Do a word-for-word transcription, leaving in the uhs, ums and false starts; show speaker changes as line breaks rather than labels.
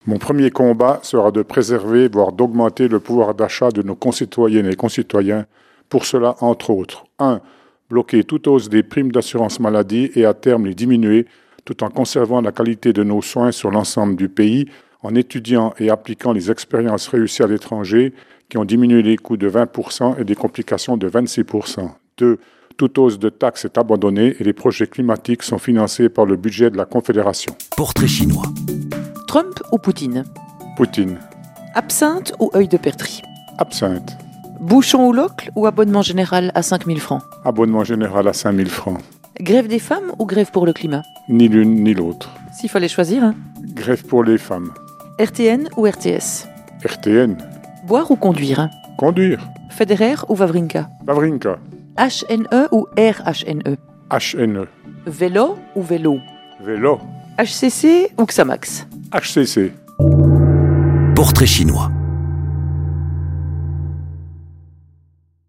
Mon premier combat sera de préserver, voire d'augmenter le pouvoir d'achat de nos concitoyennes et concitoyens. Pour cela, entre autres, un. Bloquer toute hausse des primes d'assurance maladie et à terme les diminuer, tout en conservant la qualité de nos soins sur l'ensemble du pays, en étudiant et appliquant les expériences réussies à l'étranger qui ont diminué les coûts de vingt pour cent et des complications de vingt-six pour cent. deux. Toute hausse de taxes est abandonnée et les projets climatiques sont financés par le budget de la Confédération.
Portrait chinois.
Trump ou Poutine?
Poutine.
Absinthe ou œil de perterie?
Absinthe.
Bouchon ou locle ou abonnement général à cinq mille francs?
Abonnement général à cinq mille francs.
Grève des femmes ou grève pour le climat?
Ni l'une ni l'autre.
S'il fallait choisir, hein?
Grève pour les femmes.
R T N ou R T S?
R T N.
Boire ou conduire?
Conduire.
Federer ou Wawrinka?
Wawrinka.
H N E ou R H N E?
H N E.
Vélo ou vélo?
Vélo.
H C C ou Xamax?
H C C.
Portrait chinois.